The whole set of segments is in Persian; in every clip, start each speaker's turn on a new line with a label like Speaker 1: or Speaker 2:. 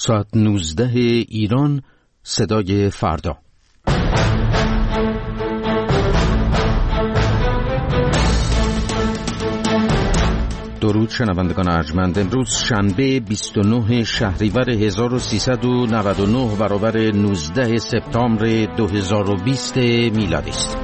Speaker 1: ساعت 19 ایران، صدای فردا. درود شنوندگان ارجمند. امروز شنبه 29 شهریور 1399 برابر 19 سپتامبر 2020 میلادی است.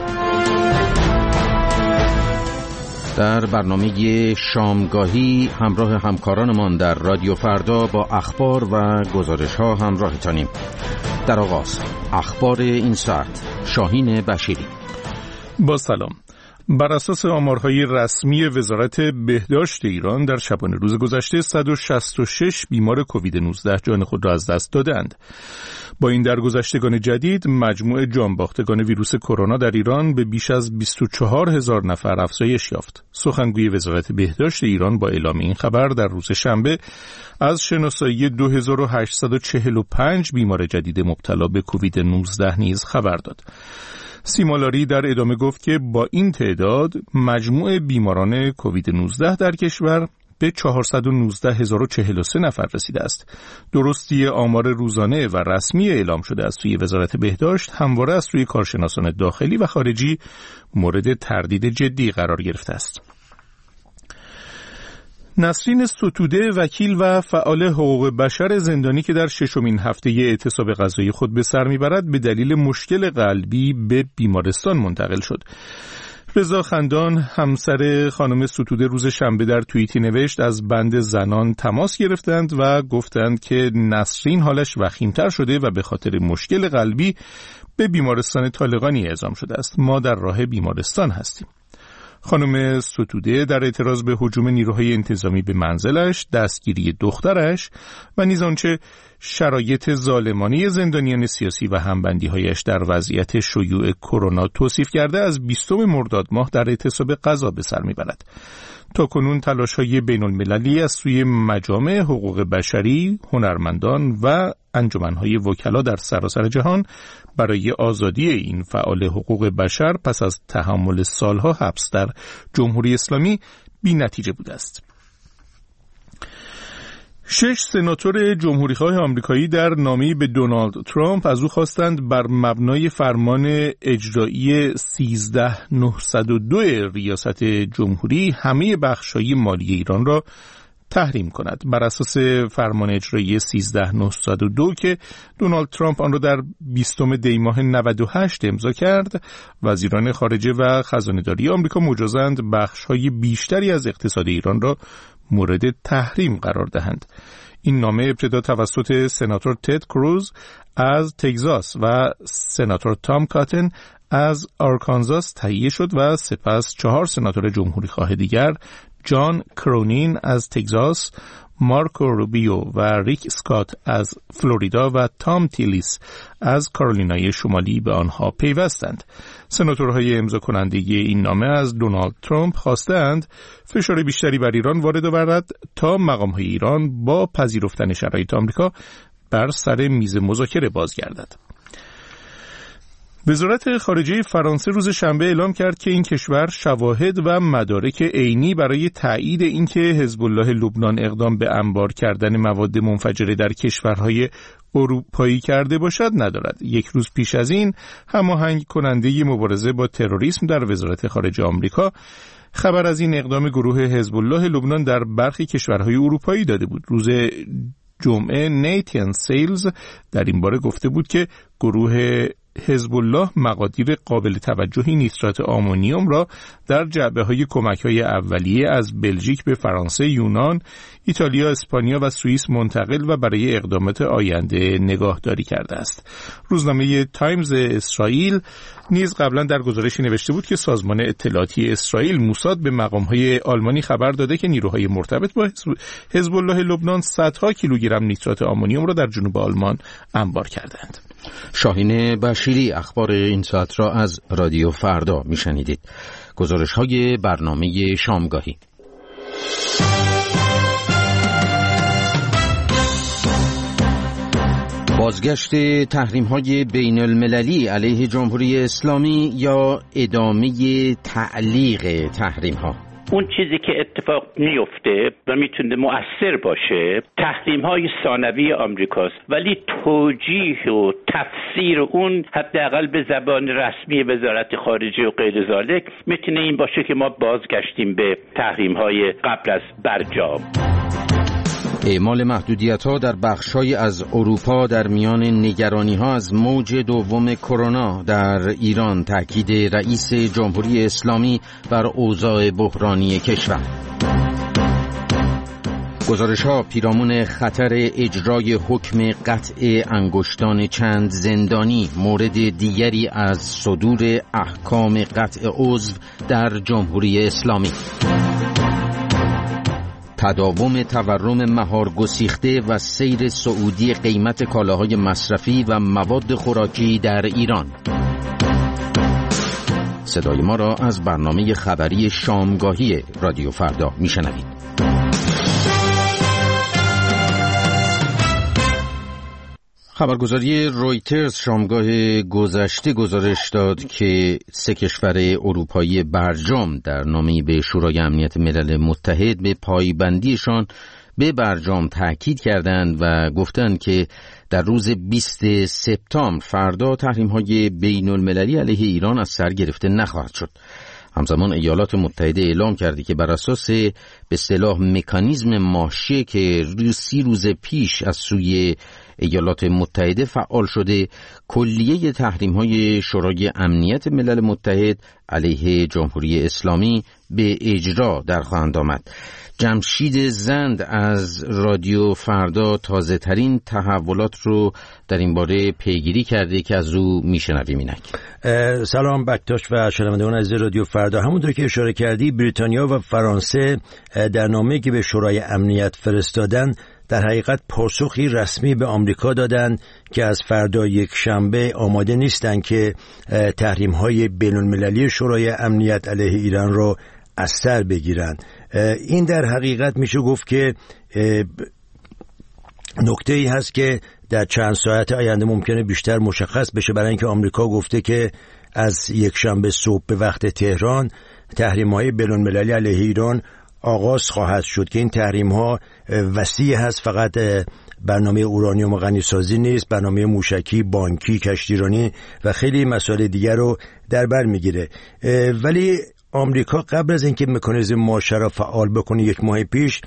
Speaker 1: در برنامه شامگاهی همراه همکارانمان در رادیو فردا با اخبار و گزارش‌ها همراهتانیم. در آغاز اخبار این ساعت، شاهین بشیری.
Speaker 2: با سلام. بر اساس آمارهای رسمی وزارت بهداشت ایران در شبانه روز گذشته 166 بیمار کووید 19 جان خود را از دست دادند. با این درگذشتگان جدید مجموع جانباختگان ویروس کرونا در ایران به بیش از 24,000 نفر افزایش یافت. سخنگوی وزارت بهداشت ایران با اعلام این خبر در روز شنبه از شناسایی 2845 بیمار جدید مبتلا به کووید 19 نیز خبر داد. سیمالاری در ادامه گفت که با این تعداد مجموع بیماران کووید 19 در کشور به 419,043 نفر رسیده است. درستی آمار روزانه و رسمی اعلام شده از سوی وزارت بهداشت همواره از سوی کارشناسان داخلی و خارجی مورد تردید جدی قرار گرفته است. نسرین ستوده، وکیل و فعال حقوق بشر زندانی که در ششمین هفته اعتصاب غذایی خود به سر میبرد، به دلیل مشکل قلبی به بیمارستان منتقل شد. رضا خندان، همسر خانم ستوده، روز شنبه در توییتی نوشت از بند زنان تماس گرفتند و گفتند که نسرین حالش وخیم‌تر شده و به خاطر مشکل قلبی به بیمارستان طالقانی اعزام شده است. ما در راه بیمارستان هستیم. خانم ستوده در اعتراض به هجوم نیروهای انتظامی به منزلش، دستگیری دخترش و نیز آنچه شرایط ظالمانه زندانیان سیاسی و همبندی‌هایش در وضعیت شیوع کرونا توصیف کرده، از 20 مرداد ماه در اعتصاب غذا به سر میبرد. تاکنون تلاش‌های بین‌المللی از سوی مجامع حقوق بشری، هنرمندان و انجمن‌های وکلا در سراسر جهان برای آزادی این فعال حقوق بشر پس از تحمل سالها حبس در جمهوری اسلامی بی‌نتیجه بوده است. 6 سناتور جمهوری‌خواه آمریکایی در نامه‌ای به دونالد ترامپ از او خواستند بر مبنای فرمان اجرایی 13902 ریاست جمهوری همه بخش‌های مالی ایران را تحریم کند. بر اساس فرمان اجرایی 13902 که دونالد ترامپ آن را در 20 دی ماه 98 امضا کرد، وزیران خارجه و خزانه‌داری آمریکا مجازند بخش‌های بیشتری از اقتصاد ایران را مورد تحریم قرار دهند. این نامه ابتدا توسط سناتور تد کروز از تگزاس و سناتور تام کاتن از آرکانزاس تهیه شد و سپس 4 سناتور جمهوری‌خواه دیگر، جان کرونین از تگزاس، مارکو روبیو و ریک اسکات از فلوریدا و تام تیلیس از کارولینای شمالی به آنها پیوستند. سناتورهای امضا کننده این نامه از دونالد ترامپ خواستند فشار بیشتری بر ایران وارد آورد تا مقام‌های ایران با پذیرفتن شرایط آمریکا بر سر میز مذاکره بازگردد. وزارت خارجه فرانسه روز شنبه اعلام کرد که این کشور شواهد و مدارک عینی برای تایید اینکه حزب الله لبنان اقدام به انبار کردن مواد منفجره در کشورهای اروپایی کرده باشد ندارد. یک روز پیش از این، هماهنگ کننده مبارزه با تروریسم در وزارت خارجه آمریکا خبر از این اقدام گروه حزب الله لبنان در برخی کشورهای اروپایی داده بود. روز جمعه نیتن سیلز در این باره گفته بود که گروه حزب الله مقادیر قابل توجهی نیترات آمونیوم را در جعبه‌های کمک‌های اولیه از بلژیک به فرانسه، یونان، ایتالیا، اسپانیا و سوئیس منتقل و برای اقدامات آینده نگاهداری کرده است. روزنامه تایمز اسرائیل نیز قبلا در گزارشی نوشته بود که سازمان اطلاعاتی اسرائیل موساد به مقام‌های آلمانی خبر داده که نیروهای مرتبط با حزب الله لبنان صدها کیلوگرم نیترات آمونیوم را در جنوب آلمان انبار کردند.
Speaker 1: شاهین بشیری اخبار این ساعت را از رادیو فردا میشنیدید. گزارش‌های برنامه شامگاهی. بازگشت تحریم‌های بین المللی علیه جمهوری اسلامی یا ادامه تعلیق تحریم‌ها.
Speaker 3: اون چیزی که اتفاق میفته و میتونه مؤثر باشه تحریم‌های ثانوی آمریکاست، ولی توجیه و تفسیر اون حداقل به زبان رسمی وزارت خارجه و غیر ذالک میتونه این باشه که ما بازگشتیم به تحریم‌های قبل از برجام.
Speaker 1: اعمال محدودیت‌ها در بخش‌هایی از اروپا در میان نگرانی‌ها از موج دوم کرونا در ایران، تاکید رئیس جمهوری اسلامی بر اوضاع بحرانی کشور. گزارش‌ها پیرامون خطر اجرای حکم قطع انگشتان چند زندانی، مورد دیگری از صدور احکام قطع عضو در جمهوری اسلامی. تداوم تورم مهار گسیخته و سیر صعودی قیمت کالاهای مصرفی و مواد خوراکی در ایران. صدای ما را از برنامه خبری شامگاهی رادیو فردا میشنوید. خبرگزاری رویترز شامگاه گذشته گزارش داد که 3 کشور اروپایی برجام در نامه‌ای به شورای امنیت ملل متحد به پایبندیشان به برجام تاکید کردند و گفتند که در روز 20 سپتامبر فردا تحریم‌های بین‌المللی علیه ایران از سر گرفته نخواهد شد. همزمان ایالات متحده اعلام کرده که بر اساس به اصطلاح مکانیزم ماشه که 30 روز پیش از سوی ایالات متحده فعال شده، کلیه تحریم‌های شورای امنیت ملل متحد علیه جمهوری اسلامی به اجرا در خواهند آمد. جمشید زند از رادیو فردا تازه ترین تحولات رو در این باره پیگیری کرده که از او میشنویم. اینک
Speaker 4: سلام بکتاش و شنوندگان عزیز رادیو فردا. همونطور که اشاره کردی بریتانیا و فرانسه در نامه‌ای که به شورای امنیت فرستادن در حقیقت پاسخی رسمی به آمریکا دادن که از فردا یک شنبه آماده نیستن که تحریم‌های بین‌المللی شورای امنیت علیه ایران رو از سر بگیرن. این در حقیقت میشه گفت که نکته‌ای هست که در چند ساعت آینده ممکنه بیشتر مشخص بشه، برای اینکه آمریکا گفته که از یک شنبه صبح به وقت تهران تحریم‌های بین‌المللی علیه ایران آغاز خواهد شد که این تحریم‌ها وسیع هست، فقط برنامه اورانیوم غنی‌سازی نیست، برنامه موشکی، بانکی، کشتیرانی و خیلی مسائل دیگر رو در بر میگیره. ولی آمریکا قبل از اینکه مکانیزم ماشه را فعال بکنه 1 ماه پیش،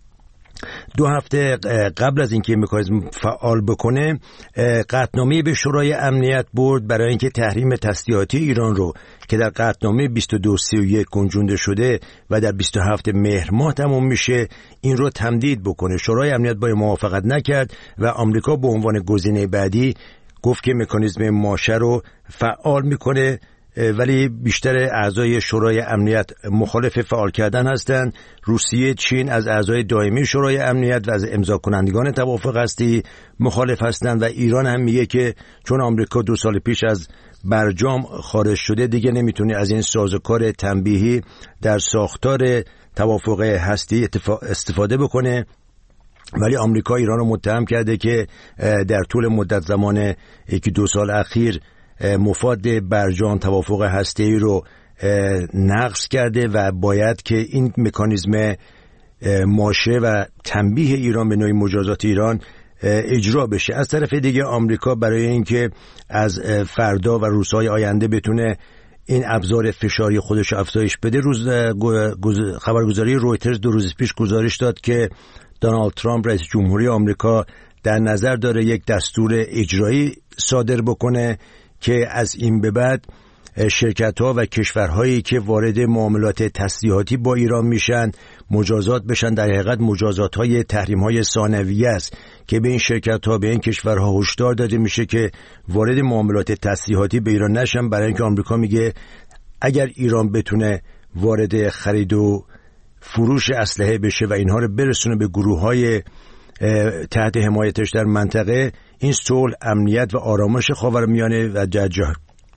Speaker 4: 2 هفته قبل از اینکه مکانیزم فعال بکنه قطعنامه به شورای امنیت برد برای اینکه تحریم تسلیحاتی ایران رو که در قطعنامه 2231 گنجونده شده و در 27 مهر ماه تمام میشه این رو تمدید بکنه. شورای امنیت با موافقت نکرد و آمریکا به عنوان گزینه بعدی گفت که مکانیزم ماشه رو فعال میکنه، ولی بیشتر اعضای شورای امنیت مخالف فعال کردن هستند. روسیه، چین از اعضای دائمی شورای امنیت و از امضا کنندگان توافق هستی مخالف هستند و ایران هم میگه که چون آمریکا 2 سال پیش از برجام خارج شده دیگه نمیتونه از این سازوکار تنبیهی در ساختار توافق هستی استفاده بکنه. ولی آمریکا ایران رو متهم کرده که در طول مدت زمان 1-2 سال اخیر مفاد برجام توافق هسته‌ای رو نقض کرده و باید که این مکانیزم ماشه و تنبیه ایران به نوعی مجازات ایران اجرا بشه. از طرف دیگه آمریکا برای اینکه از فردا و روزهای آینده بتونه این ابزار فشاری خودش افزایش بده، خبرگزاری رویترز 2 روز پیش گزارش داد که دونالد ترامپ رئیس جمهوری آمریکا در نظر داره یک دستور اجرایی صادر بکنه که از این به بعد شرکت‌ها و کشورهایی که وارد معاملات تسلیحاتی با ایران میشن مجازات بشن. در حقیقت مجازات‌های تحریم‌های ثانویه است که به این شرکت‌ها، به این کشورها هشدار داده میشه که وارد معاملات تسلیحاتی به ایران نشن، برای اینکه آمریکا میگه اگر ایران بتونه وارد خرید و فروش اسلحه بشه و اینها رو برسونه به گروه‌های تحت حمایتش در منطقه، این صلح، امنیت و آرامش خاورمیانه و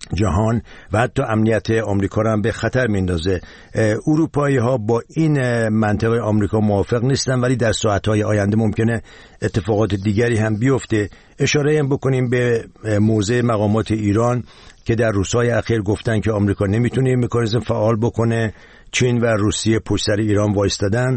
Speaker 4: جهان و حتی امنیت آمریکا را هم به خطر میندازه. اروپایی ها با این منطقه آمریکا موافق نیستن، ولی در ساعتهای آینده ممکنه اتفاقات دیگری هم بیفته. اشاره هم بکنیم به موضع مقامات ایران که در روزهای اخیر گفتن که آمریکا نمیتونه این مکانیزم فعال بکنه. چین و روسیه پشت سر ایران وایستادن.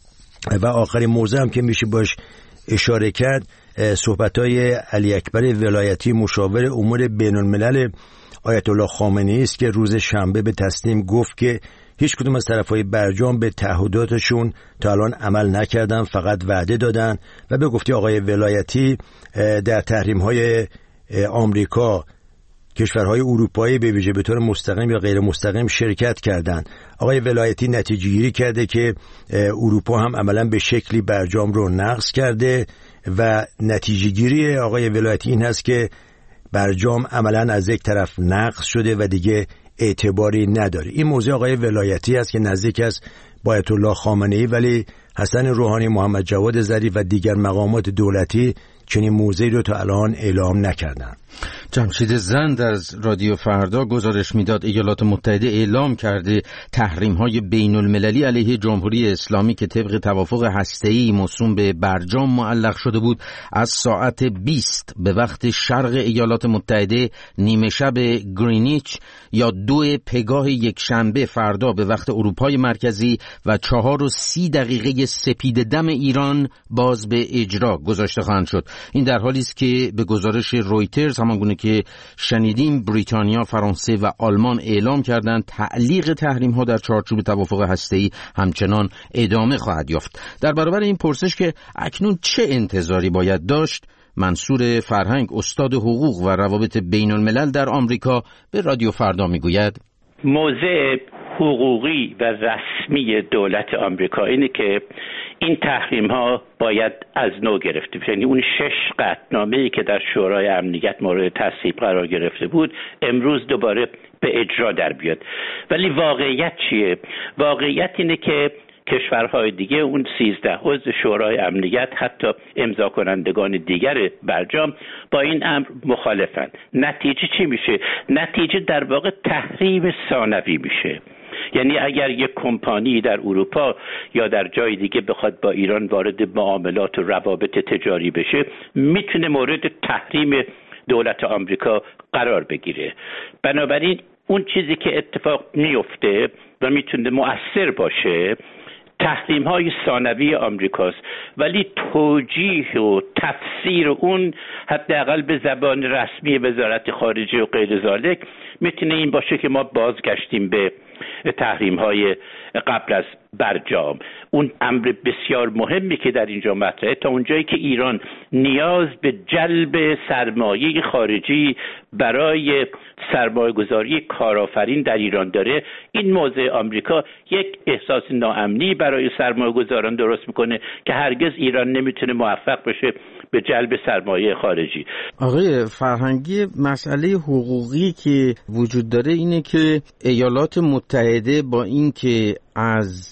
Speaker 4: و آخرین موضوع هم که میشه باش اشاره کرد صحبت‌های علی اکبر ولایتی مشاور امور بین‌الملل آیت الله خامنه‌ای است که روز شنبه به تصنیم گفت که هیچ کدوم از طرف‌های برجام به تعهداتشون تا الان عمل نکردن، فقط وعده دادن. و به گفته آقای ولایتی در تحریم‌های آمریکا کشورهای اروپایی به ویژه به طور مستقیم یا غیر مستقیم شرکت کردند. آقای ولایتی نتیجه گیری کرده که اروپا هم عملاً به شکلی برجام رو نقض کرده و نتیجه گیری آقای ولایتی این هست که برجام عملاً از یک طرف نقض شده و دیگه اعتباری نداره. این موضوع آقای ولایتی است که نزدیک است با آیت الله خامنه‌ای، ولی حسن روحانی، محمد جواد ظریف و دیگر مقامات دولتی چنین موضعی رو تا الان اعلام نکردن.
Speaker 1: جمشید زند از رادیو فردا گزارش میداد ایالات متحده اعلام کرده تحریم‌های بین‌المللی علیه جمهوری اسلامی که طبق توافق هسته‌ای موسوم به برجام معلق شده بود از ساعت 20 به وقت شرق ایالات متحده نیمه شب گرینیچ یا 2 پگاه یک شنبه فردا به وقت اروپای مرکزی و 4:30 سپید دم ایران باز به اجرا گذاشته خواهند شد. این در حالی است که به گزارش رویترز همانگونه که شنیدیم بریتانیا، فرانسه و آلمان اعلام کردند تعلیق تحریم‌ها در چارچوب توافق هسته‌ای همچنان ادامه خواهد یافت. در برابر این پرسش که اکنون چه انتظاری باید داشت، منصور فرهنگ استاد حقوق و روابط بین الملل در آمریکا به رادیو فردا میگوید
Speaker 3: موضع حقوقی و رسمی دولت آمریکا اینه که این تحریم ها باید از نو گرفته بشه. یعنی اون 6 قطعنامه‌ای که در شورای امنیت مورد تصویب قرار گرفته بود امروز دوباره به اجرا در بیاد. ولی واقعیت چیه؟ واقعیت اینه که کشورهای دیگه، اون 13 عضو شورای امنیت، حتی امضا کنندگان دیگر برجام با این امر مخالفند. نتیجه چی میشه؟ نتیجه در واقع تحریم ثانوی میشه. یعنی اگر یک کمپانی در اروپا یا در جای دیگه بخواد با ایران وارد معاملات و روابط تجاری بشه، میتونه مورد تحریم دولت آمریکا قرار بگیره. بنابراین اون چیزی که اتفاق میفته و میتونه مؤثر باشه تحریم های ثانوی آمریکاست، ولی توجیه و تفسیر اون حداقل به زبان رسمی وزارت خارجه و غیر ذالک میتونه این باشه که ما بازگشتیم به تحریم های قبل از برجام. اون امر بسیار مهمی که در اینجا مطرحه، تا اونجایی که ایران نیاز به جلب سرمایه خارجی برای سرمایه گذاری کارآفرین در ایران داره، این موضع آمریکا یک احساس ناامنی برای سرمایه گذاران درست میکنه که هرگز ایران نمیتونه موفق بشه به جلب سرمایه خارجی.
Speaker 1: آقای فرهنگی، مسئله حقوقی که وجود داره اینه که ایالات متحده با اینکه از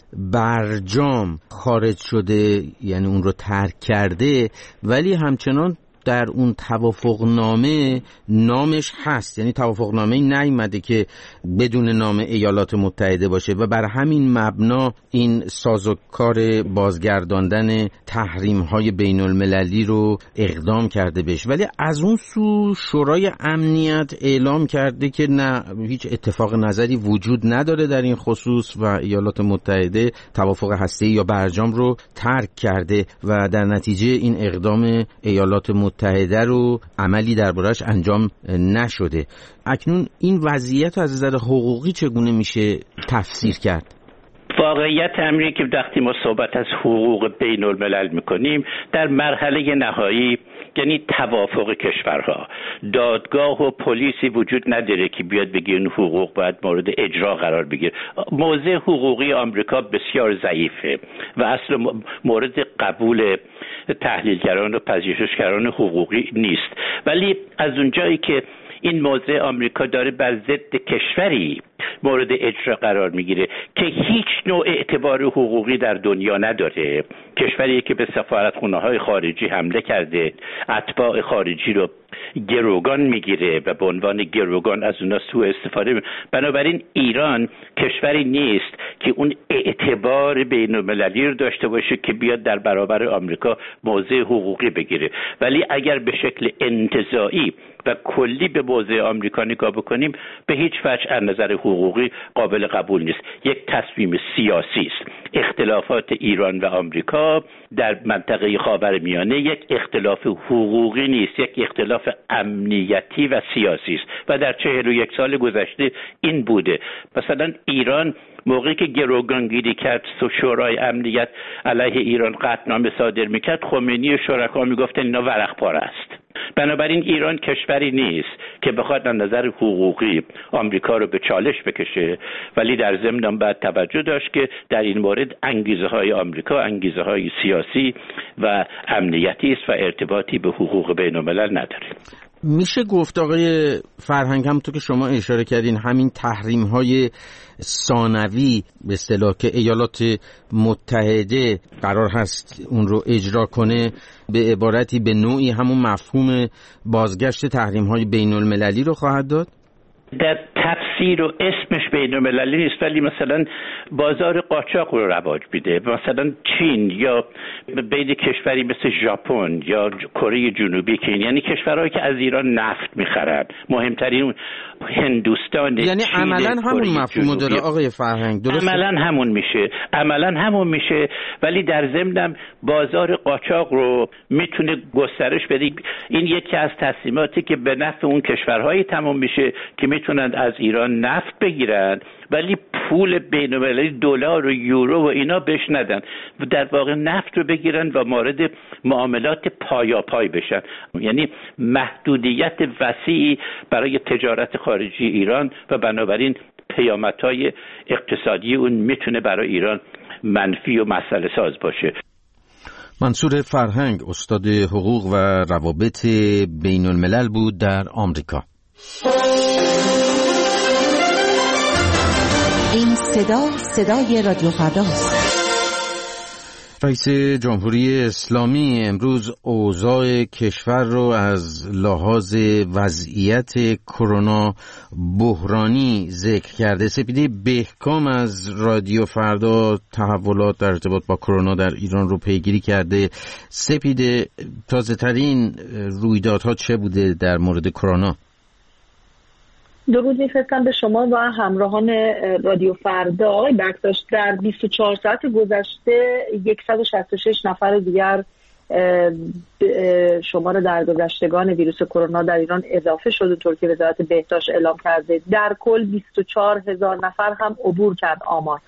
Speaker 1: برجام خارج شده، یعنی اون رو ترک کرده، ولی همچنان در اون توافقنامه نامش هست. یعنی توافقنامه نیامده که بدون نام ایالات متحده باشه و بر همین مبنا این سازوکار بازگرداندن تحریم‌های بین المللی رو اقدام کرده بشه. ولی از اون سو شورای امنیت اعلام کرده که نه، هیچ اتفاق نظری وجود نداره در این خصوص و ایالات متحده توافق هسته‌ای یا برجام رو ترک کرده و در نتیجه این اقدام ایالات متحده رو عملی دربارش انجام نشده. اکنون این وضعیت از نظر حقوقی چگونه میشه تفسیر کرد؟
Speaker 3: واقعیت امری که وقتی ما صحبت از حقوق بین الملل میکنیم، در مرحله نهایی یعنی توافق کشورها، دادگاه و پلیسی وجود نداره که بیاد بگه این حقوق باید مورد اجرا قرار بگیره. موضع حقوقی آمریکا بسیار ضعیفه و اصل مورد قبول تحلیلگران و پژوهشگران حقوقی نیست. ولی از اونجایی که این موضع آمریکا داره بر ضد کشوری مورد اجرا قرار میگیره که هیچ نوع اعتبار حقوقی در دنیا نداره، کشوری که به سفارتخانه‌های خارجی حمله کرده، اتباع خارجی رو گروگان میگیره و به عنوان گروگان از اونها سوء استفاده. بنابراین ایران کشوری نیست که اون اعتبار بین‌المللی رو داشته باشه که بیاد در برابر آمریکا موضع حقوقی بگیره. ولی اگر به شکل انتزاعی و کلی به موضع آمریکا نگاه بکنیم، به هیچ وجه از نظر حقوقی قابل قبول نیست. یک تصمیم سیاسی است. اختلافات ایران و آمریکا در منطقه خاورمیانه یک اختلاف حقوقی نیست، یک اختلاف امنیتی و سیاسی است و در 41 سال گذشته این بوده. مثلا ایران موقعی که گروگانگیری کرد، شورای امنیت علیه ایران قطعنامه صادر میکرد، خمینی و شرکا میگفتن اینا ورق پاره است. بنابراین ایران کشوری نیست که بخواد از نظر حقوقی آمریکا رو به چالش بکشه، ولی در ضمن باید توجه داشت که در این مورد انگیزه های آمریکا انگیزه های سیاسی و امنیتی است و ارتباطی به حقوق بین الملل نداره.
Speaker 1: میشه گفت آقای فرهنگ، همونطور که شما اشاره کردین، همین تحریم های ثانوی به اصطلاح که ایالات متحده قرار هست اون رو اجرا کنه، به عبارتی به نوعی همون مفهوم بازگشت تحریم های بین المللی رو خواهد داد؟
Speaker 3: در تفسیر و اسمش بین المللی نیست، ولی مثلا بازار قاچاق رو رواج میده. مثلا چین یا بین کشوری مثل ژاپن یا کره جنوبی که یعنی کشورهایی که از ایران نفت میخرن، مهمترین هندوستان،
Speaker 1: یعنی عملا همون مفهومو داره آقای فرهنگ، درسته؟ عملا همون میشه، ولی در ضمن بازار قاچاق رو میتونه گسترش بده. این یکی از تصمیماتی که به نفع اون کشورهایی تمام میشه که میتونن از ایران نفت بگیرن ولی پول بین‌المللی دلار و یورو و اینا بهش ندن و در واقع نفت رو بگیرن و مورد معاملات پایاپای بشن. یعنی محدودیت وسیعی برای تجارت خارجی ایران و بنابراین پیامدهای اقتصادی اون میتونه برای ایران منفی و مسئله ساز باشه. منصور فرهنگ، استاد حقوق و روابط بین الملل بود در آمریکا.
Speaker 5: این صدای رادیو فرداست.
Speaker 1: رئیس جمهوری اسلامی امروز اوضاع کشور رو از لحاظ وضعیت کرونا بحرانی ذکر کرده. سپیده بهکام از رادیو فردا تحولات در ارتباط با کرونا در ایران رو پیگیری کرده. سپیده، تازه ترین رویدادها چه بوده در مورد کرونا؟
Speaker 6: درود میفرستم به شما و همراهان رادیو فردا. آقای بکتاش، در 24 ساعت گذشته 166 نفر دیگر شمار درگذشتگان ویروس کرونا در ایران اضافه شد، اونطور که وزارت بهداشت اعلام کرده. در کل 24,000 نفر هم عبور کرد آمار.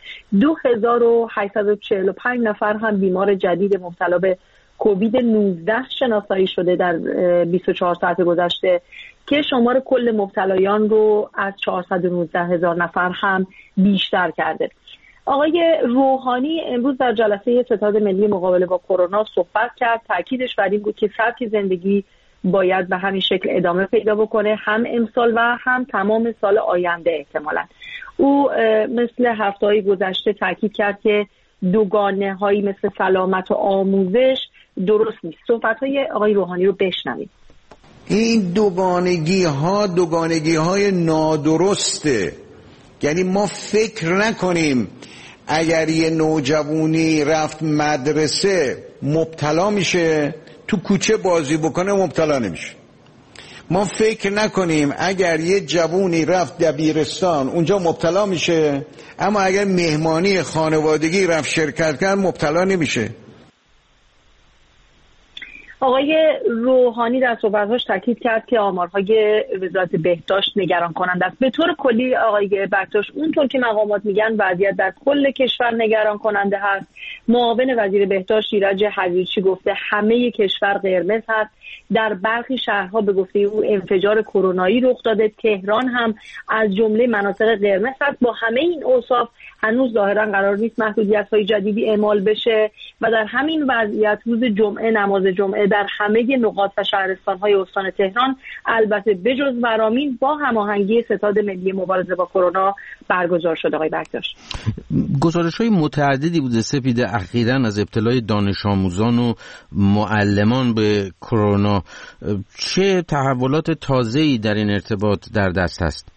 Speaker 6: 2,845 نفر هم بیمار جدید مبتلا به کووید 19 شناسایی شده در 24 ساعت گذشته که شمار کل مبتلایان رو از 419,000 نفر هم بیشتر کرده. آقای روحانی امروز در جلسه ستاد ملی مقابله با کرونا صحبت کرد. تاکیدش بر این بود که سبک زندگی باید به همین شکل ادامه پیدا بکنه، هم امسال و هم تمام سال آینده احتمالاً. او مثل هفته‌های گذشته تاکید کرد که دوگانه هایی مثل سلامت و آموزش درست نیست. صحبت‌های آقای روحانی رو بشنوید.
Speaker 7: این دوگانگی های نادرسته. یعنی ما فکر نکنیم اگر یه نوجوانی رفت مدرسه مبتلا میشه، تو کوچه بازی بکنه مبتلا نمیشه. ما فکر نکنیم اگر یه جوونی رفت دبیرستان اونجا مبتلا میشه، اما اگر مهمانی خانوادگی رفت شرکت کرد مبتلا نمیشه.
Speaker 6: آقای روحانی در صحبت‌هاش تاکید کرد که آمارهای وزارت بهداشت نگران کننده است. به طور کلی آقای بکتاش، اونطور که مقامات میگن وضعیت در کل کشور نگران کننده هست. معاون وزیر بهداشت ایرج حریچی گفته همه کشور قرمز هست. در برخی شهرها به گفته او انفجار کرونایی رخ داده. تهران هم از جمله مناطق قرمز هست. با همه این اوصاف هنوز ظاهرا قرار نیست محدودیت‌های جدیدی اعمال بشه و در همین وضعیت روز جمعه نماز جمعه در همه نقاط و شهرستان‌های استان تهران البته بجز ورامین با هماهنگی ستاد ملی مبارزه با کرونا برگزار شد. آقای برداشت،
Speaker 1: گزارش‌های متعددی بوده سپیده اخیراً از ابتلای دانش آموزان و معلمان به کرونا. چه تحولات تازه‌ای در این ارتباط در دست هست؟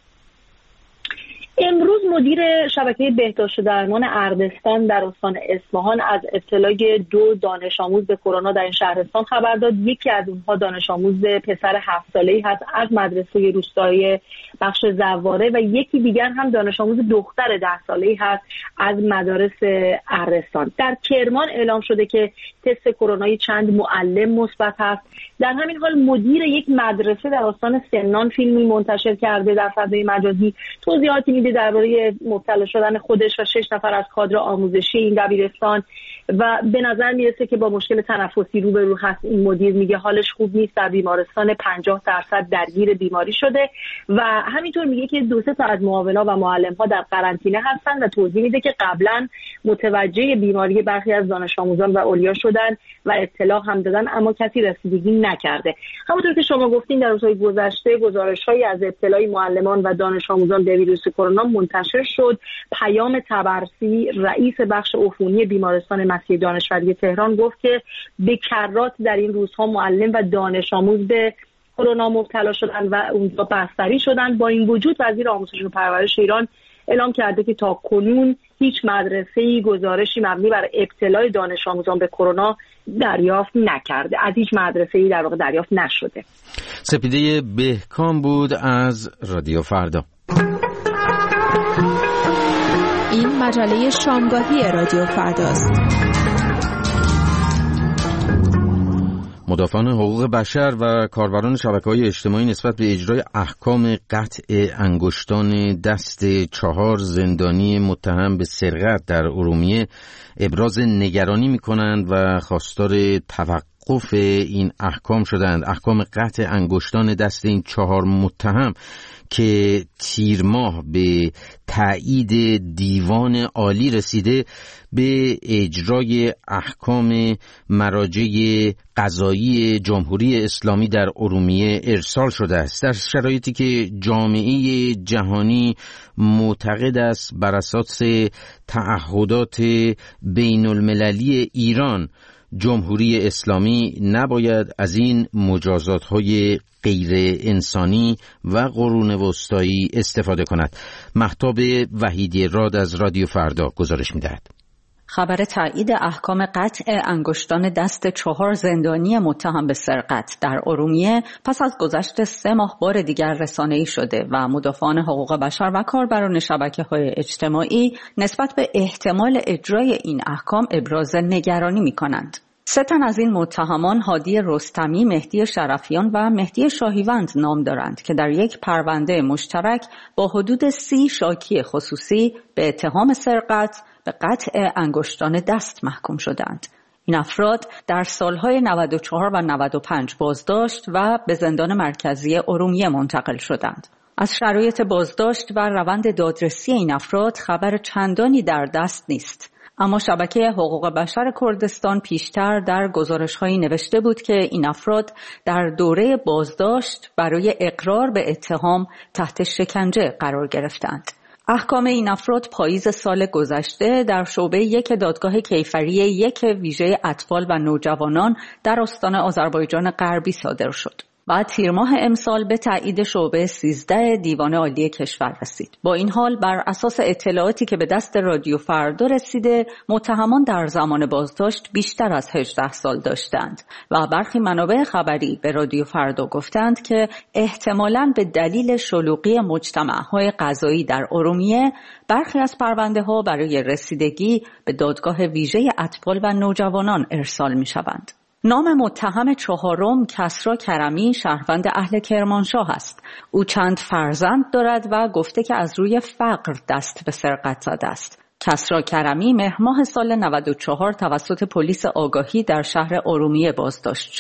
Speaker 6: امروز مدیر شبکه بهداشت و درمان اردستان در استان اصفهان از ابتلای 2 دانش آموز به کرونا در این شهرستان خبر داد. یکی از اونها دانش آموز پسر 7 ساله‌ای هست از مدرسه روستایی بخش زواره و یکی دیگر هم دانش آموز دختر 10 ساله‌ای هست از مدارس اردستان. در کرمان اعلام شده که تست کرونایی چند معلم مثبت هست. در همین حال مدیر یک مدرسه در استان سمنان فیلمی منتشر کرده در فضای مجازی، توضیحاتی میده درباره مبتلا شدن خودش و 6 نفر از کادر آموزشی این دبیرستان و به نظر میرسه که با مشکل تنفسی روبرو هست. این مدیر میگه حالش خوب نیست، در بیمارستان 50% درگیر بیماری شده و همینطور میگه که 2-3 تا از معاونا و معلم‌ها در قرنطینه هستن و توضیح میده که قبلا متوجه بیماری برخی از دانش آموزان و اولیا شدن و اطلاع هم دادن اما کسی رسیدگی نکرده. همونطور که شما گفتین در روزهای گذشته گزارش‌هایی از ابتلای معلمان و دانش آموزان به ویروس کرونا منتشر شد. پیام طبرسی رئیس بخش عفونی بیمارستان مسیح دانشوری تهران گفت که به کرات در این روزها معلم و دانش آموز به کرونا مبتلا شدن و اونجا بستری شدن. با این وجود وزیر آموزش و پرورش ایران اعلام کرده که تا کنون هیچ مدرسه‌ای گزارشی مبنی بر ابتلای دانش آموزان به کرونا دریافت نکرده، از هیچ مدرسه‌ای در واقع دریافت نشده.
Speaker 1: سپیده بهکام بود از رادیو فردا.
Speaker 5: این مجله شامگاهی رادیو فرداست.
Speaker 1: مدافعان حقوق بشر و کاربران شبکه‌های اجتماعی نسبت به اجرای احکام قطع انگشتان دست 4 زندانی متهم به سرقت در ارومیه ابراز نگرانی می‌کنند و خواستار توقف این احکام شدند. احکام قطع انگشتان دست این 4 متهم که تیر ماه به تایید دیوان عالی رسیده به اجرای احکام مراجع قضایی جمهوری اسلامی در ارومیه ارسال شده است، در شرایطی که جامعه جهانی معتقد است بر اساس تعهدات بین المللی ایران جمهوری اسلامی نباید از این مجازات‌های غیر انسانی و قرون وسطایی استفاده کند. مهتاب وحیدی راد از رادیو فردا گزارش می‌دهد.
Speaker 8: خبر تایید احکام قطع انگشتان دست 4 زندانی متهم به سرقت در ارومیه پس از گذشت 3 ماه بار دیگر رسانه‌ای شده و مدافعان حقوق بشر و کاربران شبکه‌های اجتماعی نسبت به احتمال اجرای این احکام ابراز نگرانی می‌کنند. 3 تن از این متهمان هادی رستمی، مهدی شرفیان و مهدی شاهیوند نام دارند که در یک پرونده مشترک با حدود 30 شاکی خصوصی به اتهام سرقت به قطع انگشتان دست محکوم شدند. این افراد در سالهای 94 و 95 بازداشت و به زندان مرکزی ارومیه منتقل شدند. از شرایط بازداشت و روند دادرسی این افراد خبر چندانی در دست نیست. اما شبکه حقوق بشر کردستان پیشتر در گزارش‌هایی نوشته بود که این افراد در دوره بازداشت برای اقرار به اتهام تحت شکنجه قرار گرفتند. احکام این افراد پاییز سال گذشته در شعبه 1 دادگاه کیفری 1 ویژه اطفال و نوجوانان در استان آذربایجان غربی صادر شد. بعد تیر ماه امسال به تایید شعبه 13 دیوان عالی کشور رسید. با این حال بر اساس اطلاعاتی که به دست رادیو فردا رسیده، متهمان در زمان بازداشت بیشتر از 18 سال داشتند و برخی منابع خبری به رادیو فردا گفتند که احتمالاً به دلیل شلوغی مجتمع‌های قضایی در ارومیه برخی از پرونده‌ها برای رسیدگی به دادگاه ویژه اطفال و نوجوانان ارسال می‌شوند. نام متهم 4 کسری کرمی شهروند اهل کرمانشاه است. او چند فرزند دارد و گفته که از روی فقر دست به سرقت زده است. کسری کرمی مهر ماه سال 94 توسط پلیس آگاهی در شهر ارومیه بازداشت شد.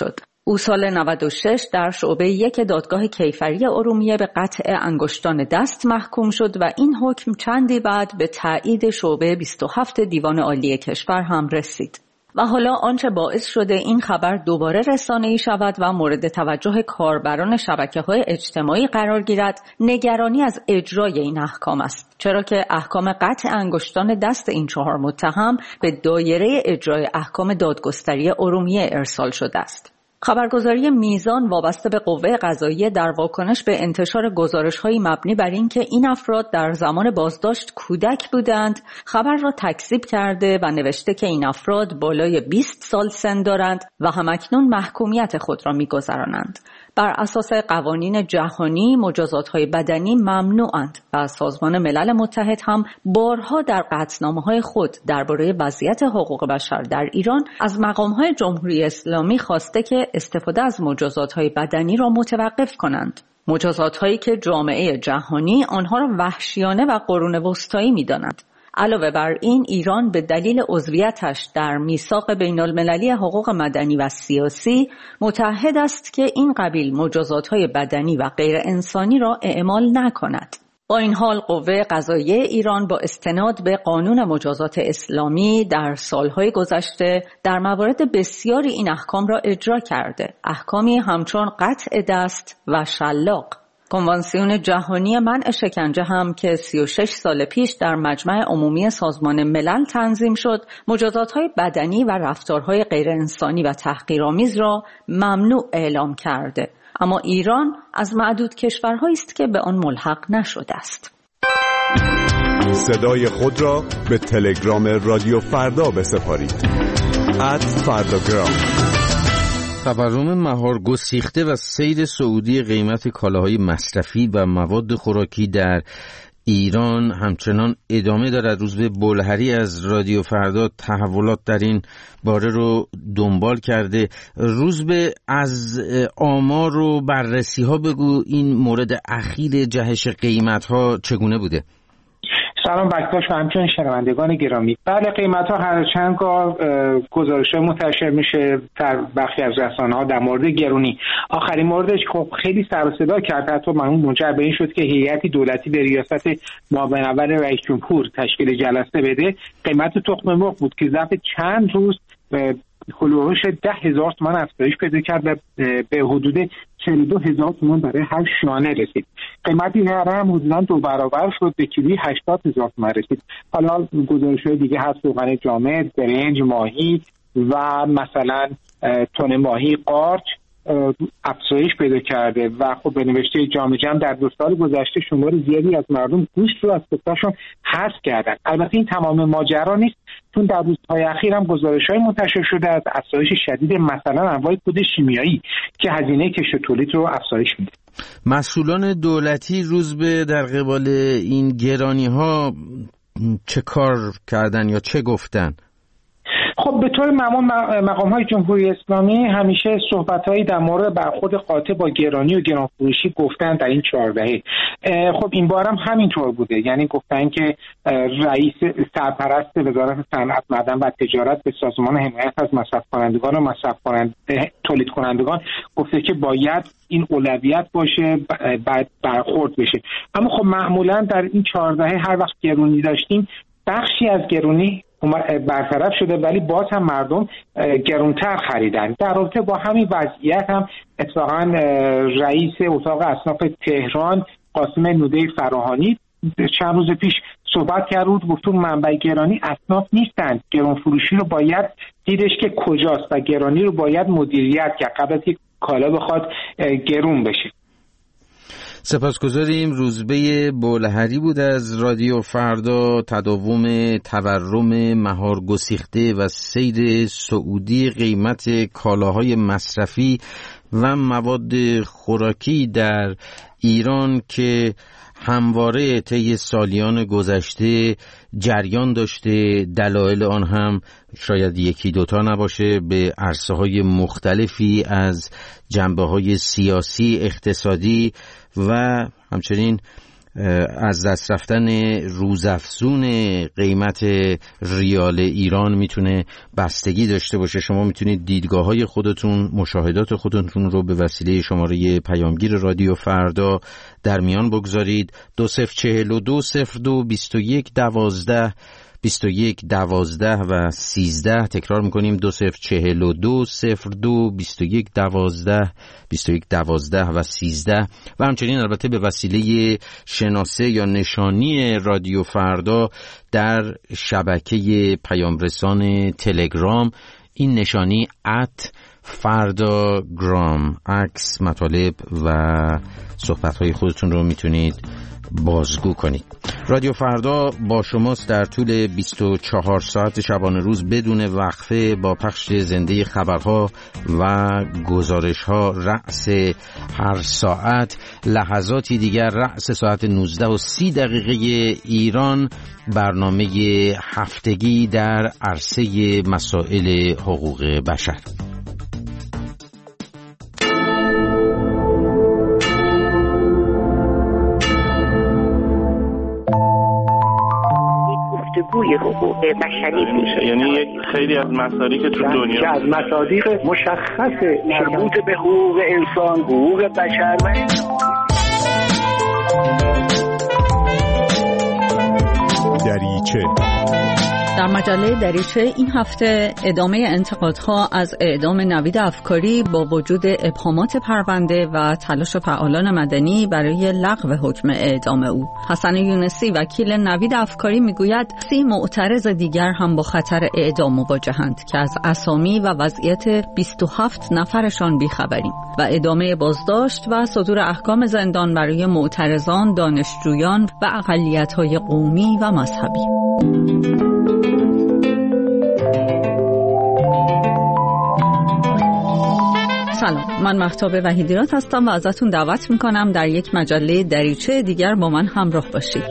Speaker 8: او سال 96 در شعبه 1 دادگاه کیفری ارومیه به قطع انگشتان دست محکوم شد و این حکم چندی بعد به تایید شعبه 27 دیوان عالی کشور هم رسید. و حالا آنچه باعث شده این خبر دوباره رسانه‌ای شود و مورد توجه کاربران شبکه‌های اجتماعی قرار گیرد، نگرانی از اجرای این احکام است، چرا که احکام قطع انگشتان دست این 4 متهم به دایره اجرای احکام دادگستری ارومیه ارسال شده است. خبرگزاری میزان وابسته به قوه قضاییه در واکنش به انتشار گزارش‌های مبنی بر اینکه این افراد در زمان بازداشت کودک بودند، خبر را تکذیب کرده و نوشته که این افراد بالای 20 سال سن دارند و همکنون محکومیت خود را می‌گذرانند. بر اساس قوانین جهانی مجازات‌های بدنی ممنوعند و سازمان ملل متحد هم بارها در قطعنامه‌های خود درباره وضعیت حقوق بشر در ایران از مقام‌های جمهوری اسلامی خواسته که استفاده از مجازات‌های بدنی را متوقف کنند. مجازات‌هایی که جامعه جهانی آنها را وحشیانه و قرون وسطایی می‌داند. علاوه بر این، ایران به دلیل عضویتش در میثاق بین‌المللی حقوق مدنی و سیاسی متعهد است که این قبیل مجازات‌های بدنی و غیر انسانی را اعمال نکند. با این حال قوه قضاییه ایران با استناد به قانون مجازات اسلامی در سالهای گذشته در موارد بسیاری این احکام را اجرا کرده، احکامی همچون قطع دست و شلاق. کنوانسیون جهانی منع شکنجه هم که 36 سال پیش در مجمع عمومی سازمان ملل تنظیم شد، مجازات‌های بدنی و رفتارهای غیر انسانی و تحقیرآمیز را ممنوع اعلام کرده. اما ایران از معدود کشورهایی است که به آن ملحق نشده است.
Speaker 9: صدای خود را به تلگرام رادیو فردا بسپارید. @فرdagram.
Speaker 1: تورم مهار گسیخته و سیر صعودی قیمت کالاهای مصرفی و مواد خوراکی در ایران همچنان ادامه دارد. روزبه بولهری از رادیو فردا تحولات در این باره رو دنبال کرده. روزبه، از آمار و بررسی ها بگو این مورد اخیر جهش قیمت ها چگونه بوده؟
Speaker 10: سلام بکتاش و همچنین شنوندگان گرامی. بله، قیمت ها هر چند گاه گزارش منتشر میشه در برخی از رسانه ها در مورد گرونی. آخرین موردش خب خیلی سر و صدا کرد، حتی منجر به این شد که هیئتی دولتی به ریاست معاون اول رئیس جمهور تشکیل جلسه بده. قیمت تخم مرغ بود که ظرف چند روز هلوهوش 10,000 تومان افزایش پیدا کرد و به حدود 42,000 تومان برای هر شانه رسید. قیمت هره هم حدوداً 2 برابر شد، به کیلویی 80,000 تومان رسید. حالا گزارش‌های دیگه هست، روغن جامد، برنج، ماهی و مثلا تن ماهی قارچ افزایش پیدا کرده و خب به نوشته جامعه جمع در 2 سال گذشته شمار زیادی از مردم گوشت رو از سفره‌شون حذف کردن. البته این تمام ماجرا نیست، چون در روزهای اخیر هم گزارش‌های منتشر شده از افزایش شدید مثلا انواع کود شیمیایی که هزینه کشت و تولید رو افزایش میده. مسئولان
Speaker 1: دولتی روزبه در قبال این گرانی‌ها چه کار کردن یا چه گفتن؟
Speaker 10: خب به طور معمول مقام‌های جمهوری اسلامی همیشه صحبت‌هایی در مورد برخورد قاطع با گرانی و گرانفروشی گفتن در این 4 دهه. خب این بار هم همینطور بوده، یعنی گفتن که رئیس سرپرست وزارت صنعت، معدن و تجارت به سازمان حمایت از مصرف کنندگان و تولید کنندگان گفته که باید این اولویت باشه، بعد برخورد بشه. اما خب معمولاً در این 4 دهه هر وقت گرانی داشتیم بخشی از گرانی برطرف شده، ولی باز هم مردم گرانتر خریدن. در رابطه با همین وضعیت هم اتفاقا رئیس اتاق اصناف تهران قاسم نوده فراهانی چند روز پیش صحبت کرد و گفت منبع گرانی اصناف نیستند، گران فروشی رو باید دیدش که کجاست و گرانی رو باید مدیریت کرد قبل از اینکه کالا بخواد گرون بشه.
Speaker 1: سپاسگزاریم. روزبه بولهری بود از رادیو فردا. تداوم تورم مهار گسیخته و سیر صعودی قیمت کالاهای مصرفی و مواد خوراکی در ایران که همواره طی سالیان گذشته جریان داشته، دلایل آن هم شاید 1-2 نباشه، به عرصه‌های مختلفی از جنبه‌های سیاسی، اقتصادی و همچنین از دست رفتن روزافزون قیمت ریال ایران میتونه بستگی داشته باشه. شما میتونید دیدگاه‌های خودتون، مشاهدات خودتون رو به وسیله شماره پیامگیر رادیو فردا در میان بگذارید. 2042022112 2112 و 13. تکرار میکنیم 2042022112 2112 و 13. و همچنین البته به وسیله شناسه یا نشانی رادیو فردا در شبکه پیامرسان تلگرام، این نشانی @فرداگرام، عکس، مطالب و صحبت‌های خودتون رو میتونید بازگو کنید. رادیو فردا با شماست در طول 24 ساعت شبانه روز بدون وقفه، با پخش زنده خبرها و گزارش‌ها رأس هر ساعت. لحظاتی دیگر رأس ساعت 19:30 ایران، برنامه هفتگی در عرصه مسائل حقوق بشر.
Speaker 11: گفتگوی حقوق بشری میشه،
Speaker 12: یعنی یک خیلی از مصادیق تو دنیا
Speaker 11: که از مصادیق مشخص مربوط به حقوق انسان، حقوق بشر و
Speaker 9: دریچه.
Speaker 8: در مجله دریچه این هفته ادامه انتقادها از اعدام نوید افکاری با وجود ابهامات پرونده و تلاش فعالان مدنی برای لغو حکم اعدام او. حسن یونسی وکیل نوید افکاری میگوید 30 معترض دیگر هم با خطر اعدام مواجهند که از اسامی و وضعیت 27 نفرشان بیخبریم و ادامه بازداشت و صدور احکام زندان برای معترضان، دانشجویان و اقلیت‌های قومی و مذهبی. سلام، من مهتاب وحیدیرات هستم و ازتون دعوت میکنم در یک مجله دریچه دیگر با من همراه باشید.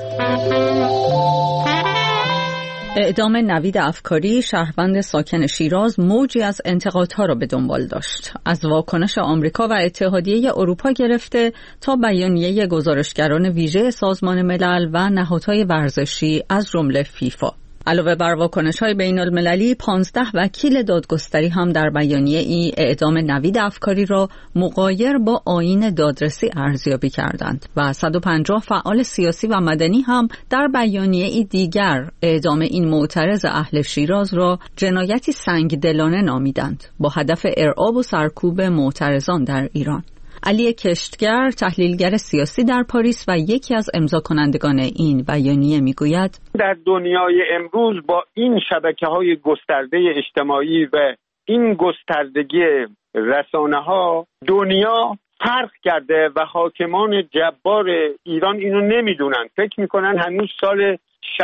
Speaker 8: اعدام نوید افکاری، شهروند ساکن شیراز، موجی از انتقادها را به دنبال داشت. از واکنش آمریکا و اتحادیه اروپا گرفته تا بیانیه گزارشگران ویژه سازمان ملل و نهادهای ورزشی از جمله فیفا. علاوه بر واکنش‌های بین‌المللی، 15 وکیل دادگستری هم در بیانیه ای اعدام نوید افکاری را مغایر با آیین دادرسی ارزیابی کردند و 150 فعال سیاسی و مدنی هم در بیانیه ای دیگر اعدام این معترض اهل شیراز را جنایتی سنگدلانه نامیدند با هدف ارعاب و سرکوب معترضان در ایران. علی کشتگر، تحلیلگر سیاسی در پاریس و یکی از امضاکنندگان این بیانیه میگوید
Speaker 13: در دنیای امروز با این شبکه‌های گسترده اجتماعی و این گستردگی رسانه‌ها دنیا فرق کرده و حاکمان جبار ایران اینو نمیدونن. فکر میکنن هنوز سال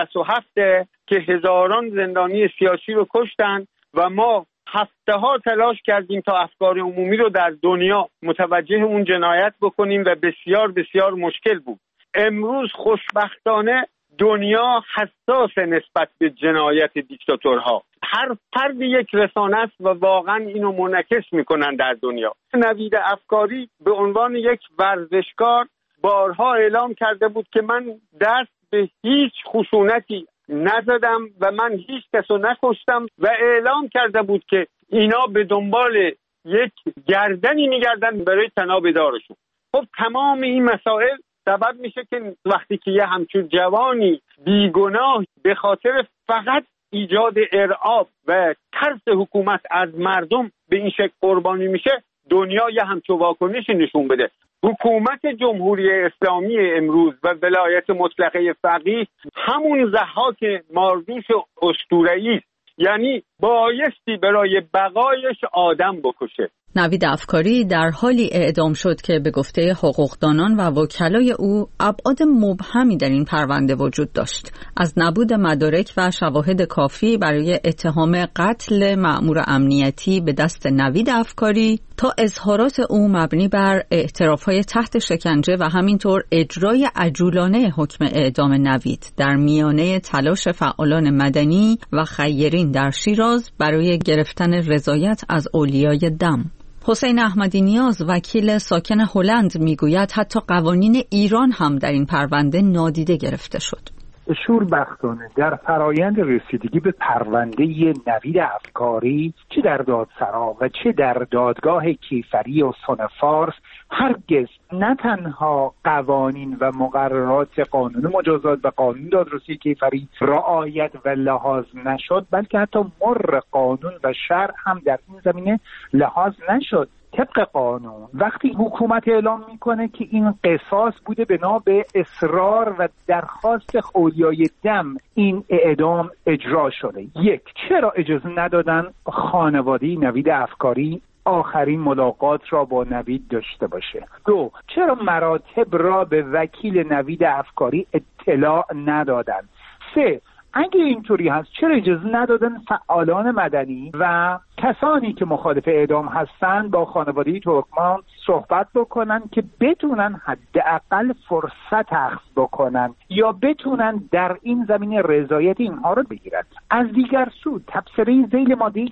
Speaker 13: 67 که هزاران زندانی سیاسی رو کشتن و ما هفته‌ها تلاش کردیم تا افکار عمومی رو در دنیا متوجه اون جنایت بکنیم و بسیار بسیار مشکل بود. امروز خوشبختانه دنیا حساس نسبت به جنایت دیکتاتورها. هر فرد یک رسانه است و واقعا اینو منعکس میکنن در دنیا. نوید افکاری به عنوان یک ورزشکار بارها اعلام کرده بود که من دست به هیچ خشونتی نزدم و من هیچ کسو نکشتم و اعلام کرده بود که اینا به دنبال یک گردنی میگردن برای طناب دارشون. خب تمام این مسائل سبب میشه که وقتی که یه همچون جوانی بیگناه به خاطر فقط ایجاد ارعاب و ترس حکومت از مردم به این شکل قربانی میشه، دنیا یه همچون واکنشی نشون بده. حکومت جمهوری اسلامی امروز و ولایت مطلقه فقیه همون ضحاک ماردوش اسطوره‌ای است، یعنی بایستی برای بقایش آدم بکشه.
Speaker 8: نوید افکاری در حالی اعدام شد که به گفته حقوقدانان و وکلای او ابعاد مبهمی در این پرونده وجود داشت، از نبود مدارک و شواهد کافی برای اتهام قتل مأمور امنیتی به دست نوید افکاری تا اظهارات او مبنی بر اعتراف‌های تحت شکنجه و همینطور اجرای عجولانه حکم اعدام نوید در میانه تلاش فعالان مدنی و خیرین در شیراز برای گرفتن رضایت از اولیای دم. حسین احمدی نیاز وکیل ساکن هلند میگوید حتی قوانین ایران هم در این پرونده نادیده گرفته شد.
Speaker 10: شوربختانه در فرایند رسیدگی به پرونده نوید افکاری چه در دادسرا و چه در دادگاه کیفری استان فارس هرگز نه تنها قوانین و مقررات قانون مجازات و قانون دادرسی کیفری رعایت و لحاظ نشد، بلکه حتی مر قانون و شرع هم در این زمینه لحاظ نشد. طبق قانون وقتی حکومت اعلام میکنه که این قصاص بوده بنا به اصرار و درخواست اولیای دم این اعدام اجرا شده. یک، چرا اجازه ندادن خانواده نوید افکاری آخرین ملاقات را با نوید داشته باشه؟ دو، چرا مراتب را به وکیل نوید افکاری اطلاع ندادن؟ سه، اگه اینطوری هست چرا اجازه ندادن فعالان مدنی و کسانی که مخالف اعدام هستن با خانواده ترکمان صحبت بکنن که بتونن حداقل فرصت اخذ بکنن یا بتونن در این زمینه رضایت اینها رو بگیرن؟ از دیگر سو تبصره ذیل ماده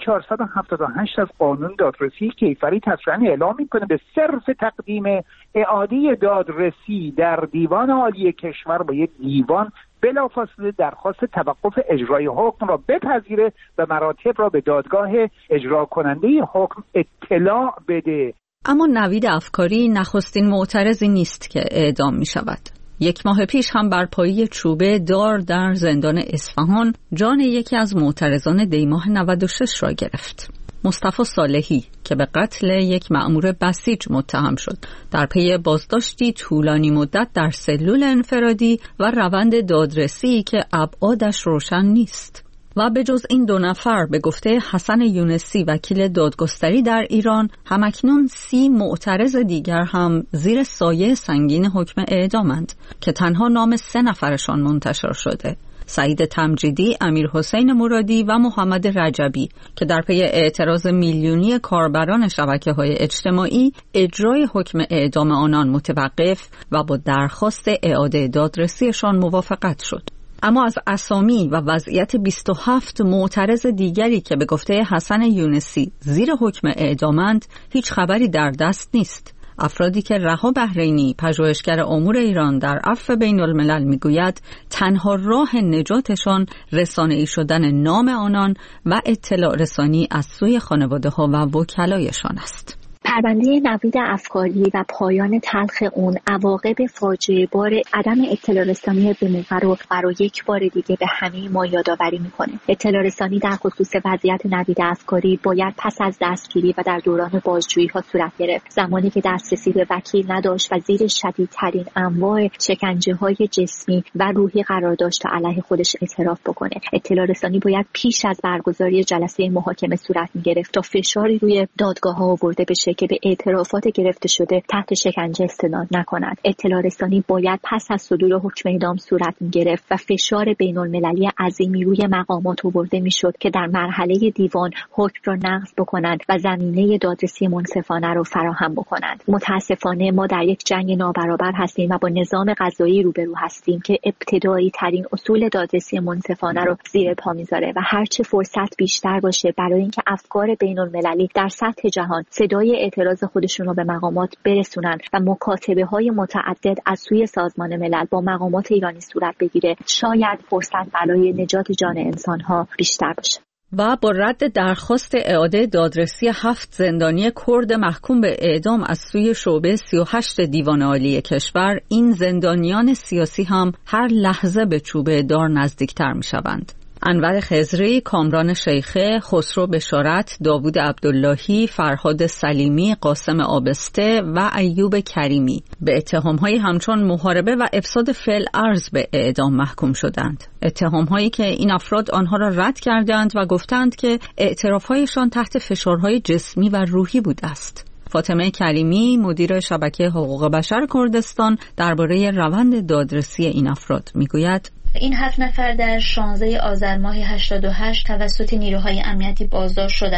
Speaker 10: 478 از قانون دادرسی کیفری تصریحاً اعلام میکنه به صرف تقدیم اعاده دادرسی در دیوان عالی کشور باید دیوان بلافاصله درخواست توقف اجرای حکم را بپذیره و مراتب را به دادگاه اجرا کننده حکم اطلاع بده.
Speaker 8: اما نوید افکاری نخستین معترضی نیست که اعدام می شود. 1 ماه پیش هم بر پایه چوبه دار در زندان اصفهان جان یکی از معترضان دیماه 96 را گرفت. مصطفی صالحی که به قتل یک مأمور بسیج متهم شد در پی بازداشتی طولانی مدت در سلول انفرادی و روند دادرسی که ابعادش روشن نیست. و به جز این 2 نفر به گفته حسن یونسی وکیل دادگستری در ایران همکنون 30 معترض دیگر هم زیر سایه سنگین حکم اعدامند که تنها نام 3 نفرشان منتشر شده: سعید تمجیدی، امیر حسین مرادی و محمد رجبی که در پی اعتراض میلیونی کاربران شبکه‌های اجتماعی اجرای حکم اعدام آنان متوقف و با درخواست اعاده دادرسیشان موافقت شد. اما از اسامی و وضعیت 27 معترض دیگری که به گفته حسن یونسی زیر حکم اعدامند هیچ خبری در دست نیست. افرادی که رها بحرینی پژوهشگر امور ایران در عفو بین الملل میگوید تنها راه نجاتشان رسانه‌ای شدن نام آنان و اطلاع رسانی از سوی خانواده ها و وکلایشان است.
Speaker 14: پرونده نوید افکاری و پایان تلخ اون عواقب فاجعه بار عدم اطلاع رسانی به موقع رو برای یک بار دیگه به همه ما یادآوری میکنه. اطلاع رسانی در خصوص وضعیت نوید افکاری باید پس از دستگیری و در دوران بازجویی ها صورت گرفت، زمانی که دسترسی به وکیل نداشت و زیر شدیدترین انواع شکنجه های جسمی و روحی قرار داشت تا علیه خودش اعتراف بکنه. اطلاع رسانی باید پیش از برگزاری جلسه محاکمه صورت میگرفت تا فشاری روی دادگاه ها آورده بشه که به اعترافات گرفته شده تحت شکنجه استناد نکنند. اطلاع رسانی باید پس از صدور حکم اعدام صورت می‌گرفت و فشار بین‌المللی عظیمی روی مقامات آورده می‌شد که در مرحله دیوان حکم را نقض بکنند و زمینه دادرسی منصفانه را فراهم بکنند. متاسفانه ما در یک جنگ نابرابر هستیم و با نظام قضایی روبرو هستیم که ابتدایی ترین اصول دادرسی منصفانه را زیر پا می‌ذاره و هرچه فرصت بیشتر باشه برای اینکه افکار بین‌المللی در سطح جهان صدای اعتراض خودشون رو به مقامات برسونن و مکاتبه‌های متعدد از سوی سازمان ملل با مقامات ایرانی صورت بگیره، شاید فرصت برای نجات جان انسان‌ها بیشتر باشه.
Speaker 8: و با رد درخواست اعاده دادرسی 7 زندانی کرد محکوم به اعدام از سوی شعبه 38 دیوان عالی کشور، این زندانیان سیاسی هم هر لحظه به چوبه دار نزدیکتر می‌شوند. انور خضری، کامران شیخه، خسرو بشارت، داوود عبداللهی، فرهاد سلیمی، قاسم آبسته و ایوب کریمی به اتهام‌های همچون محاربه و افساد فعل ارض به اعدام محکوم شدند. اتهام‌هایی که این افراد آنها را رد کردند و گفتند که اعتراف‌هایشان تحت فشارهای جسمی و روحی بوده است. فاطمه کریمی، مدیر شبکه حقوق بشر کردستان، درباره روند دادرسی این افراد میگوید:
Speaker 15: این 7 نفر در 16 آذر ماه 88 توسط نیروهای امنیتی بازداشت شدند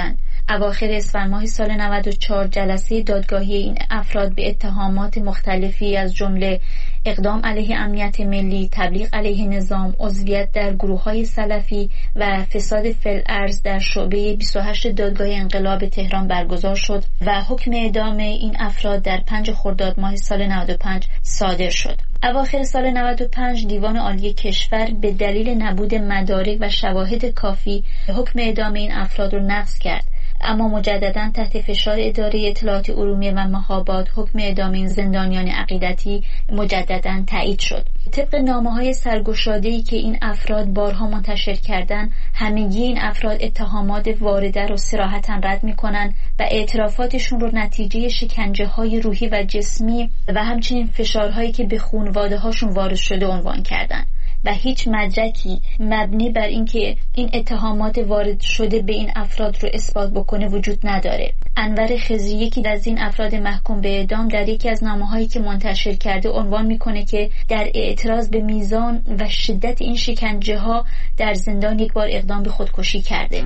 Speaker 15: اواخر اسفند ماه سال 94 جلسه دادگاهی این افراد به اتهامات مختلفی از جمله اقدام علیه امنیت ملی، تبلیغ علیه نظام، عضویت در گروه‌های سلفی و فساد فی‌الارض در شعبه 28 دادگاه انقلاب تهران برگزار شد و حکم اعدام این افراد در 5 خرداد ماه سال 95 صادر شد. اواخر سال 95 دیوان عالی کشور به دلیل نبود مدارک و شواهد کافی حکم اعدام این افراد را نقض کرد، اما مجددا تحت فشار اداره اطلاعات ارومیه و مخابرات حکم اعدام این زندانیان عقیدتی مجددا تایید شد. طبق نامه‌های سرگشاده‌ای که این افراد بارها منتشر کردند، همگی این افراد اتهامات وارده را صراحتاً رد می‌کنند و اعترافاتشون رو نتیجه شکنجه‌های روحی و جسمی و همچنین فشارهایی که به خانواده‌هاشون وارد شده عنوان کردند و هیچ مدرکی مبنی بر اینکه این اتهامات وارد شده به این افراد رو اثبات بکنه وجود نداره. انور خضری، یکی از این افراد محکوم به اعدام، در یکی از نامه‌هایی که منتشر کرده عنوان میکنه که در اعتراض به میزان و شدت این شکنجه‌ها در زندان یک بار اقدام به خودکشی کرده.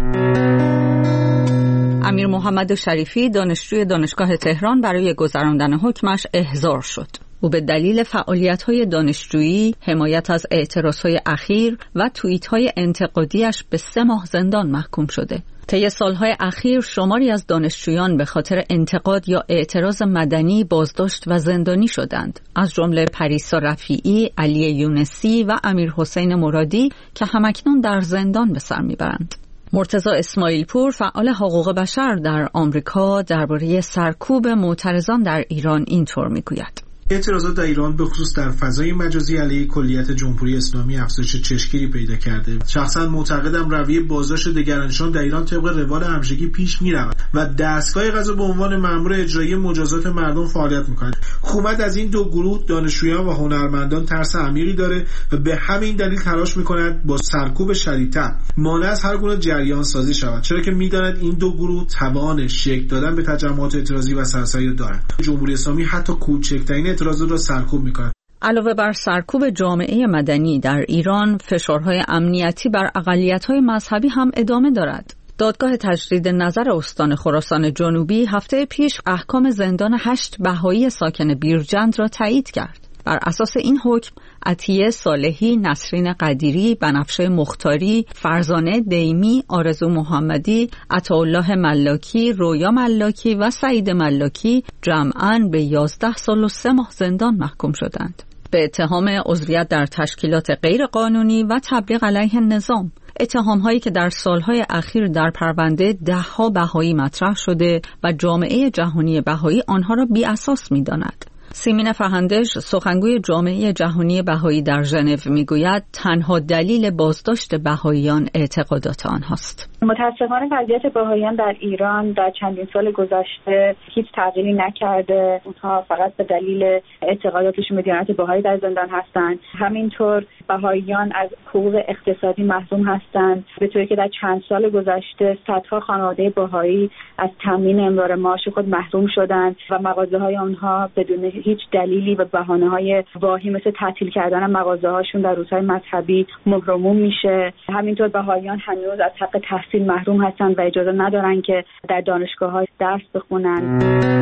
Speaker 8: امیر محمد شریفی دانشجوی دانشگاه تهران برای گذراندن حکمش احضار شد. او به دلیل فعالیت‌های دانشجویی، حمایت از اعتراض‌های اخیر و توییت‌های انتقادیش به 3 ماه زندان محکوم شده. طی سالهای اخیر شماری از دانشجویان به خاطر انتقاد یا اعتراض مدنی بازداشت و زندانی شدند، از جمله پریسا رفیعی، علی یونسی و امیر حسین مرادی که همکنون در زندان به سر میبرند. مرتضی اسماعیل پور، فعال حقوق بشر در آمریکا، درباره سرکوب معترضان در ایران اینطور میگوید:
Speaker 16: اعتراضات در ایران به خصوص در فضای مجازی علیه کلیت جمهوری اسلامی افزایش چشمگیری پیدا کرده. شخصا معتقدم رویه بازداشت دگرانشان در ایران طبق روال همیشگی پیش می‌رود و دستگاه قضا به عنوان مأمور اجرایی مجازات مردم فعالیت می‌کند. حکومت از این دو گروه دانشجویان و هنرمندان ترس عمیقی داره و به همین دلیل تلاش می‌کند با سرکوب شدیدتر مانع از هر گونه جریان سازی شود، چرا که می‌داند این دو گروه توان شکل دادن به تجمعات اعتراضی و سرسری دارند. جمهوری اسلامی حتی کوچکترین اعتراضات را سرکوب می‌کند.
Speaker 8: علاوه بر سرکوب جامعه مدنی در ایران، فشارهای امنیتی بر اقلیت‌های مذهبی هم ادامه دارد. دادگاه تجدید نظر استان خراسان جنوبی هفته پیش احکام زندان 8 بهایی ساکن بیرجند را تایید کرد. بر اساس این حکم، عطیه صالحی، نسرین قدیری، بنفشه مختاری، فرزانه دیمی، آرزو محمدی، عطاالله ملاکی، رویا ملاکی و سعید ملاکی جمعاً به 11 سال و 3 ماه زندان محکوم شدند به اتهام عضویت در تشکیلات غیر قانونی و تبلیغ علیه نظام. اتهام‌هایی که در سالهای اخیر در پرونده 10 بهایی مطرح شده و جامعه جهانی بهایی آنها را بی اساس می‌داند. سیمین فهندش، سخنگوی جامعه جهانی بهایی در ژنو، میگوید تنها دلیل بازداشت بهاییان اعتقادات آنهاست.
Speaker 17: متاسفانه وضعیت بهاییان در ایران در چندین سال گذشته هیچ تغییری نکرده. اونها فقط به دلیل اعتقاداتشون به دیانت بهایی در زندان هستند. همینطور بهاییان از حقوق اقتصادی محروم هستند، به طوری که در چند سال گذشته صدها خانواده بهایی از تامین امرار معاش خود محروم شدند و مغازه‌های آنها بدون هیچ دلیلی و بهانه‌های واهی مثل تعطیل کردن مغازه‌هاشون در روزهای مذهبی مهرموم میشه. همینطور بهاییان هنوز از حق تحصیل محروم هستند و اجازه ندارن که در دانشگاه‌ها درس بخونن.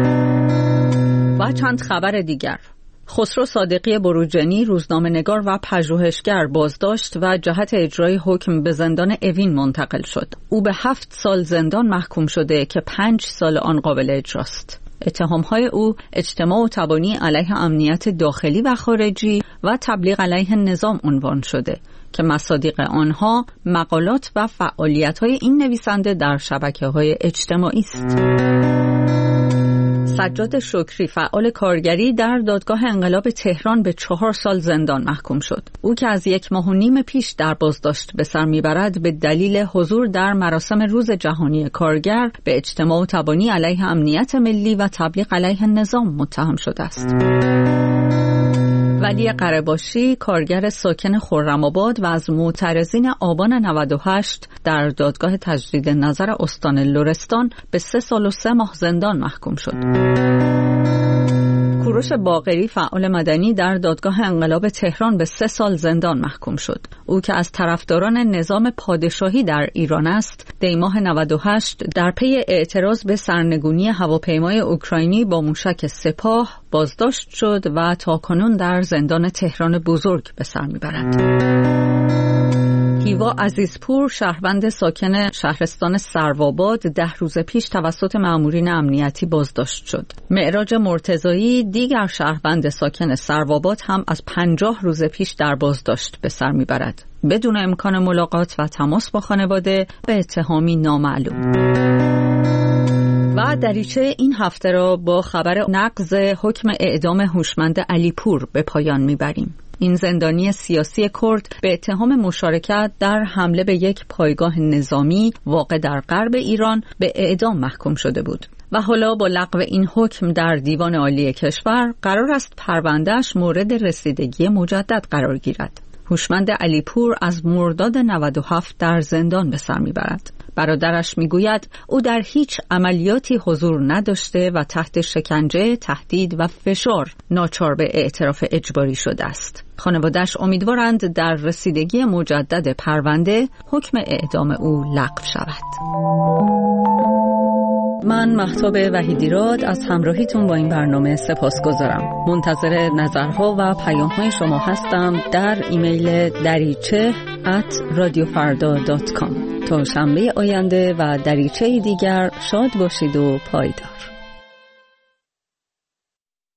Speaker 8: و چند خبر دیگر: خسرو صادقی بروجنی، روزنامه‌نگار و پژوهشگر، بازداشت و جهت اجرای حکم به زندان اوین منتقل شد. او به 7 سال زندان محکوم شده که 5 سال آن قابل اجراست. اتهام‌های او اجتماع و تبانی علیه امنیت داخلی و خارجی و تبلیغ علیه نظام عنوان شده که مصادیق آنها مقالات و فعالیت‌های این نویسنده در شبکه‌های اجتماعی است. سجاد شکری، فعال کارگری، در دادگاه انقلاب تهران به 4 سال زندان محکوم شد. او که از 1 ماه و نیم پیش در بازداشت به سر میبرد، به دلیل حضور در مراسم روز جهانی کارگر به اجتماع و تبانی علیه امنیت ملی و تبلیغ علیه نظام متهم شده است. ولی قره‌باشی، کارگر ساکن خرم‌آباد و از معترضین آبان 98 در دادگاه تجدید نظر استان لرستان به 3 سال و 3 ماه زندان محکوم شد. کوروش کوروش باقری فعال مدنی در دادگاه انقلاب تهران به 3 سال زندان محکوم شد. او که از طرفداران نظام پادشاهی در ایران است، دیماه 98 در پی اعتراض به سرنگونی هواپیمای اوکراینی با موشک سپاه بازداشت شد و تاکنون در زندان تهران بزرگ به سر میبرد. هیوا عزیزپور، شهروند ساکن شهرستان سروآباد، 10 روز پیش توسط مامورین امنیتی بازداشت شد. معراج مرتضایی، دیگر شهروند ساکن سروآباد، هم از 50 روز پیش در بازداشت به سر میبرد، بدون امکان ملاقات و تماس با خانواده به اتهامی نامعلوم. و دریچه این هفته را با خبر نقض حکم اعدام هوشمند علیپور به پایان میبریم. این زندانی سیاسی کرد به اتهام مشارکت در حمله به یک پایگاه نظامی واقع در غرب ایران به اعدام محکوم شده بود و حالا با لغو این حکم در دیوان عالی کشور قرار است پروندهش مورد رسیدگی مجدد قرار گیرد. هوشمند علیپور از مرداد 97 در زندان به سر میبرد. برادرش میگوید او در هیچ عملیاتی حضور نداشته و تحت شکنجه، تهدید و فشار ناچار به اعتراف اجباری شده است. خانواده‌اش امیدوارند در رسیدگی مجدد پرونده حکم اعدام او لغو شود. من مهتاب وحیدیراد از همراهیتون با این برنامه سپاسگزارم. منتظر نظرها و پیام‌های شما هستم در ایمیل dariche@radiofarda.com. تا شنبه آینده و دریچه دیگر شاد باشید و پایدار.